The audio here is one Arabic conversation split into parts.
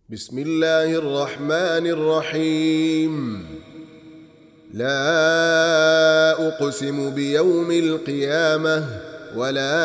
بسم الله الرحمن الرحيم. لا أقسم بيوم القيامة ولا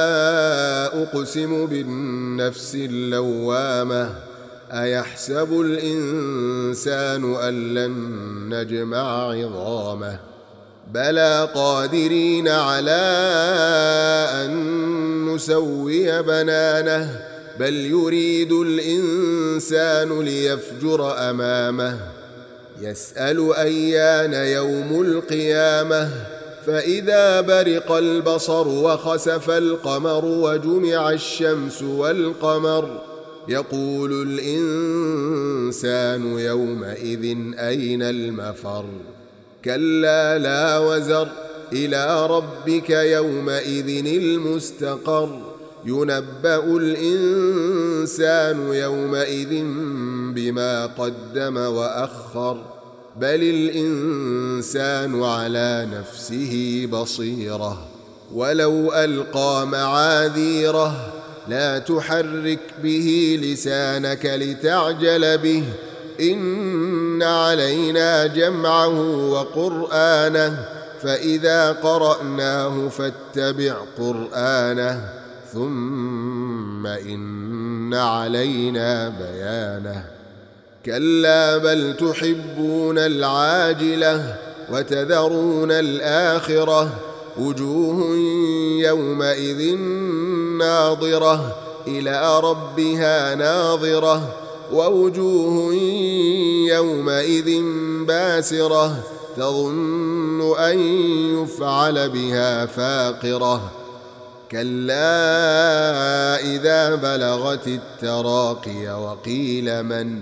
أقسم بالنفس اللوامة أيحسب الإنسان أن لن نجمع عظامه بلى قادرين على أن نسوي بنانه بل يريد الإنسان ليفجر أمامه يسأل أيان يوم القيامة فإذا برق البصر وخسف القمر وجمع الشمس والقمر يقول الإنسان يومئذ أين المفر كلا لا وزر إلى ربك يومئذ المستقر ينبأ الإنسان يومئذ بما قدم وأخر بل الإنسان على نفسه بصيرة ولو ألقى معاذيره لا تحرك به لسانك لتعجل به إن علينا جمعه وقرآنه فإذا قرأناه فاتبع قرآنه ثم إن علينا بيانه كلا بل تحبون العاجلة وتذرون الآخرة وجوه يومئذ ناظرة إلى ربها ناظرة ووجوه يومئذ باسرة تظن أن يفعل بها فاقرة كلا إذا بلغت التراقي وقيل من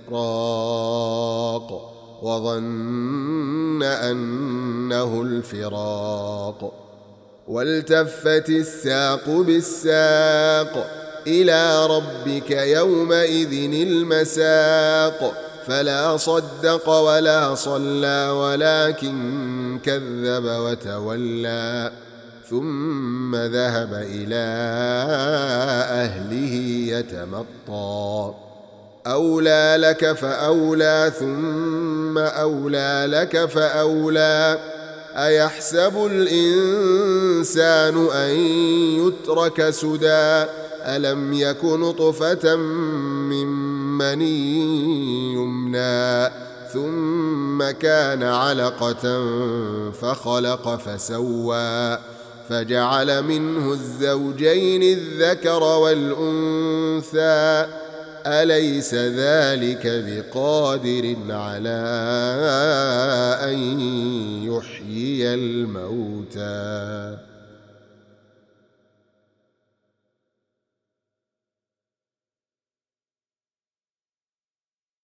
راق وظن أنه الفراق والتفت الساق بالساق إلى ربك يومئذ المساق فلا صدق ولا صلى ولكن كذب وتولى ثم ذهب إلى أهله يتمطى أولى لك فأولى ثم أولى لك فأولى أيحسب الإنسان أن يترك سدى ألم يك نطفة من مني يمنى ثم كان علقة فخلق فسوى فجعل منه الزوجين الذكر والأنثى أليس ذلك بقادر على أن يحيي الموتى